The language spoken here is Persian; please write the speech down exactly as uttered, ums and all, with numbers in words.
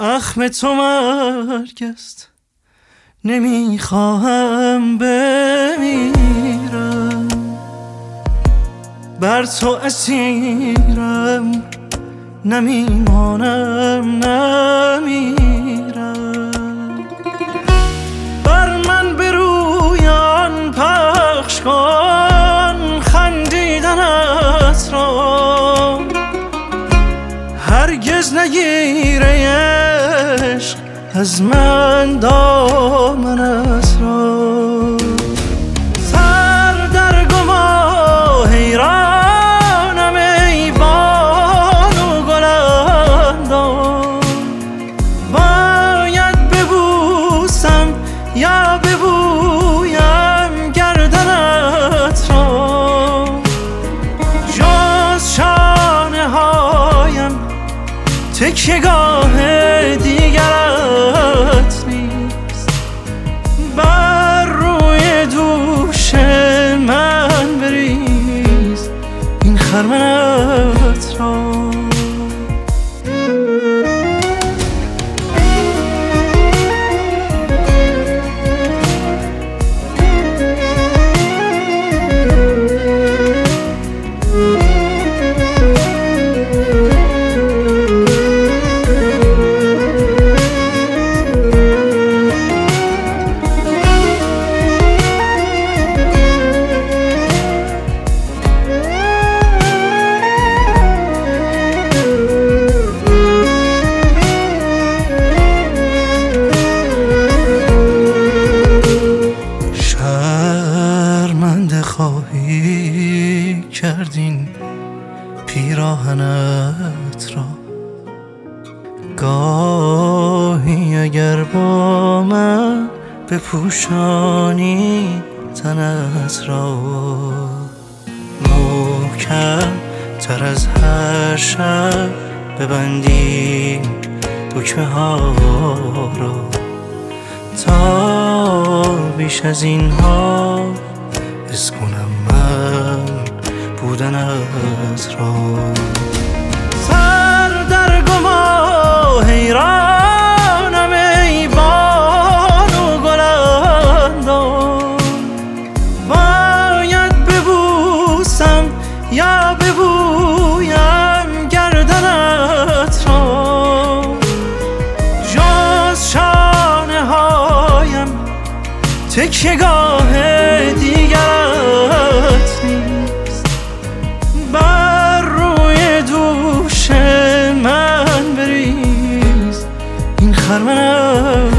زخم تو مرگ است، نمیخواهم بمیرم، بر تو اسیرم، نمیمانم نمیرم. بر من برویان پخش کن خندیدنت را، هرگز نگیره عشق از من دامنت را. سر در گما حیرانم ای بانو گلندام، باید ببوسم یا ببویم گردنت را. جز شانه هایم تکیه‌گاه دیگرت نیست، بر روی دوش من بریز این خرمنت را. خواهی کردین پیراهنت را، گاهی اگر با من بپوشانی تنت را، محکم تر از هر شب ببندی دکمه ها را، تا بیش از اینها حس کنم من بودنت را. سر در گما حیرانم ای بانو گلندام، باید ببوسم یا ببویم گردنت را. جز شانه هایم تکیه‌گاه دیگرت نیست، بر روی دوش من بریز این خرمنت